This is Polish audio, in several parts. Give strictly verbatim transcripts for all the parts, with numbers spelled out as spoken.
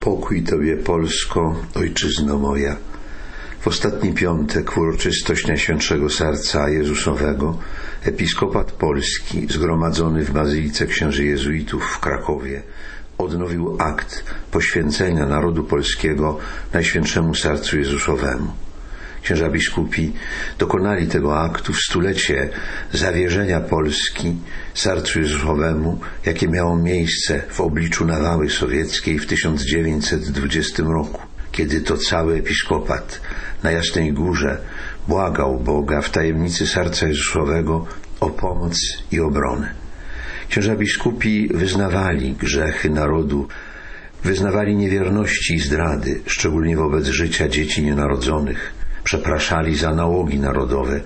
Pokój Tobie, Polsko, Ojczyzno moja. W ostatni piątek, w uroczystość Najświętszego Serca Jezusowego, episkopat polski, zgromadzony w Bazylice Księży Jezuitów w Krakowie, odnowił akt poświęcenia narodu polskiego Najświętszemu Sercu Jezusowemu. Księża biskupi dokonali tego aktu w stulecie zawierzenia Polski Sercu Jezusowemu, jakie miało miejsce w obliczu nawały sowieckiej w tysiąc dziewięćset dwudziestym roku, kiedy to cały episkopat na Jasnej Górze błagał Boga w tajemnicy Serca Jezusowego o pomoc i obronę. Księża biskupi wyznawali grzechy narodu, wyznawali niewierności i zdrady, szczególnie wobec życia dzieci nienarodzonych, przepraszali za nałogi narodowe,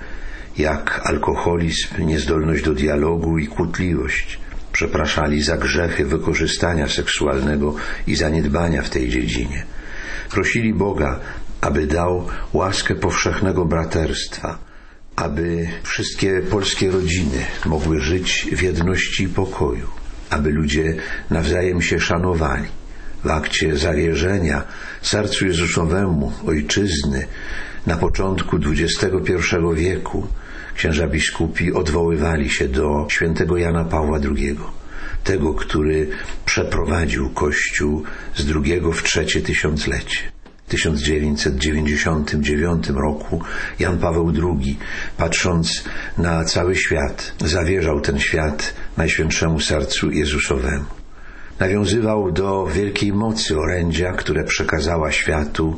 jak alkoholizm, niezdolność do dialogu i kłótliwość. Przepraszali za grzechy wykorzystania seksualnego i zaniedbania w tej dziedzinie. Prosili Boga, aby dał łaskę powszechnego braterstwa, aby wszystkie polskie rodziny mogły żyć w jedności i pokoju, aby ludzie nawzajem się szanowali. W akcie zawierzenia Sercu Jezusowemu Ojczyzny na początku dwudziestego pierwszego wieku księża biskupi odwoływali się do świętego Jana Pawła drugiego, tego, który przeprowadził Kościół z drugiego w trzecie tysiąclecie. W tysiąc dziewięćset dziewięćdziesiątym dziewiątym roku Jan Paweł drugi, patrząc na cały świat, zawierzał ten świat Najświętszemu Sercu Jezusowemu. Nawiązywał do wielkiej mocy orędzia, które przekazała światu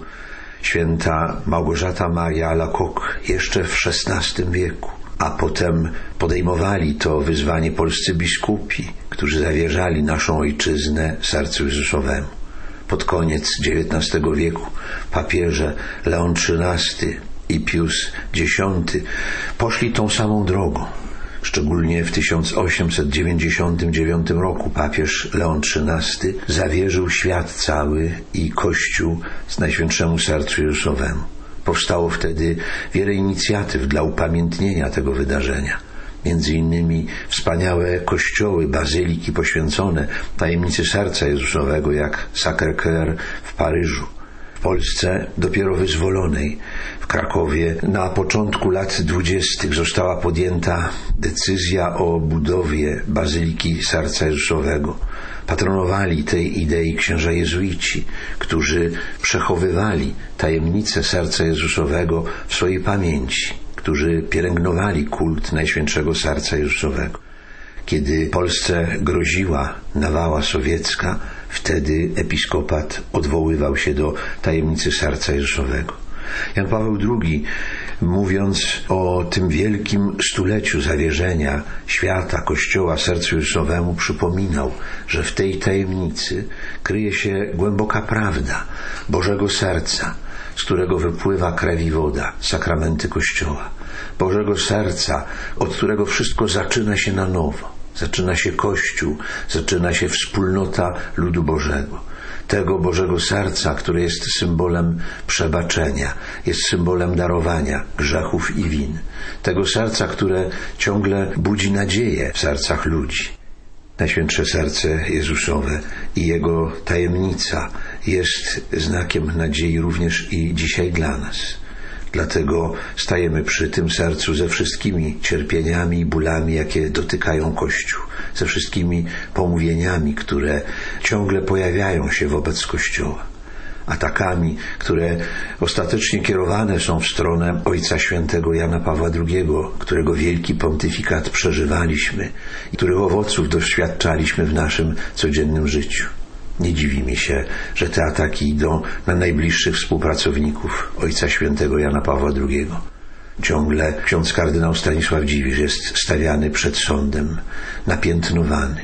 święta Małgorzata Maria Alacoque jeszcze w szesnastym wieku, a potem podejmowali to wyzwanie polscy biskupi, którzy zawierzali naszą ojczyznę Sercu Jezusowemu. Pod koniec dziewiętnastego wieku papieże Leon trzynasty i Pius dziesiąty poszli tą samą drogą. Szczególnie w tysiąc osiemset dziewięćdziesiątym dziewiątym roku papież Leon trzynasty zawierzył świat cały i Kościół z Najświętszemu Sercu Jezusowemu. Powstało wtedy wiele inicjatyw dla upamiętnienia tego wydarzenia. Między innymi wspaniałe kościoły, bazyliki poświęcone tajemnicy Serca Jezusowego, jak Sacré-Cœur w Paryżu. W Polsce, dopiero wyzwolonej, w Krakowie, na początku lat dwudziestych została podjęta decyzja o budowie Bazyliki Serca Jezusowego. Patronowali tej idei księża jezuici, którzy przechowywali tajemnicę Serca Jezusowego w swojej pamięci, którzy pielęgnowali kult Najświętszego Serca Jezusowego. Kiedy Polsce groziła nawała sowiecka, wtedy episkopat odwoływał się do tajemnicy Serca Jezusowego. Jan Paweł drugi, mówiąc o tym wielkim stuleciu zawierzenia świata, Kościoła Sercu Jezusowemu, przypominał, że w tej tajemnicy kryje się głęboka prawda Bożego Serca, z którego wypływa krew i woda, sakramenty Kościoła. Bożego Serca, od którego wszystko zaczyna się na nowo. Zaczyna się Kościół, zaczyna się wspólnota ludu Bożego. Tego Bożego Serca, które jest symbolem przebaczenia, jest symbolem darowania grzechów i win. Tego serca, które ciągle budzi nadzieję w sercach ludzi. Najświętsze Serce Jezusowe i Jego tajemnica jest znakiem nadziei również i dzisiaj dla nas. Dlatego stajemy przy tym sercu ze wszystkimi cierpieniami i bólami, jakie dotykają Kościół, ze wszystkimi pomówieniami, które ciągle pojawiają się wobec Kościoła, atakami, które ostatecznie kierowane są w stronę Ojca Świętego Jana Pawła drugiego, którego wielki pontyfikat przeżywaliśmy i których owoców doświadczaliśmy w naszym codziennym życiu. Nie dziwi mi się, że te ataki idą na najbliższych współpracowników Ojca Świętego Jana Pawła drugiego. Ciągle ksiądz kardynał Stanisław Dziwisz jest stawiany przed sądem, napiętnowany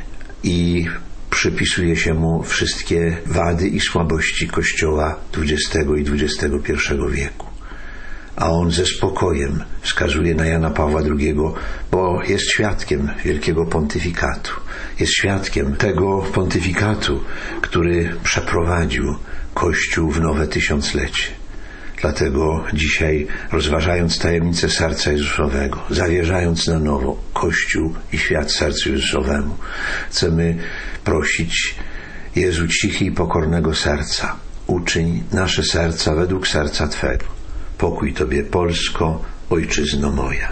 i przypisuje się mu wszystkie wady i słabości Kościoła dwudziestego i dwudziestego pierwszego wieku. A on ze spokojem wskazuje na Jana Pawła drugiego, bo jest świadkiem wielkiego pontyfikatu. Jest świadkiem tego pontyfikatu, który przeprowadził Kościół w nowe tysiąclecie. Dlatego dzisiaj, rozważając tajemnicę Serca Jezusowego, zawierzając na nowo Kościół i świat Sercu Jezusowemu, chcemy prosić Jezu cichy i pokornego serca, uczyń nasze serca według serca Twego. Pokój Tobie, Polsko, Ojczyzno moja.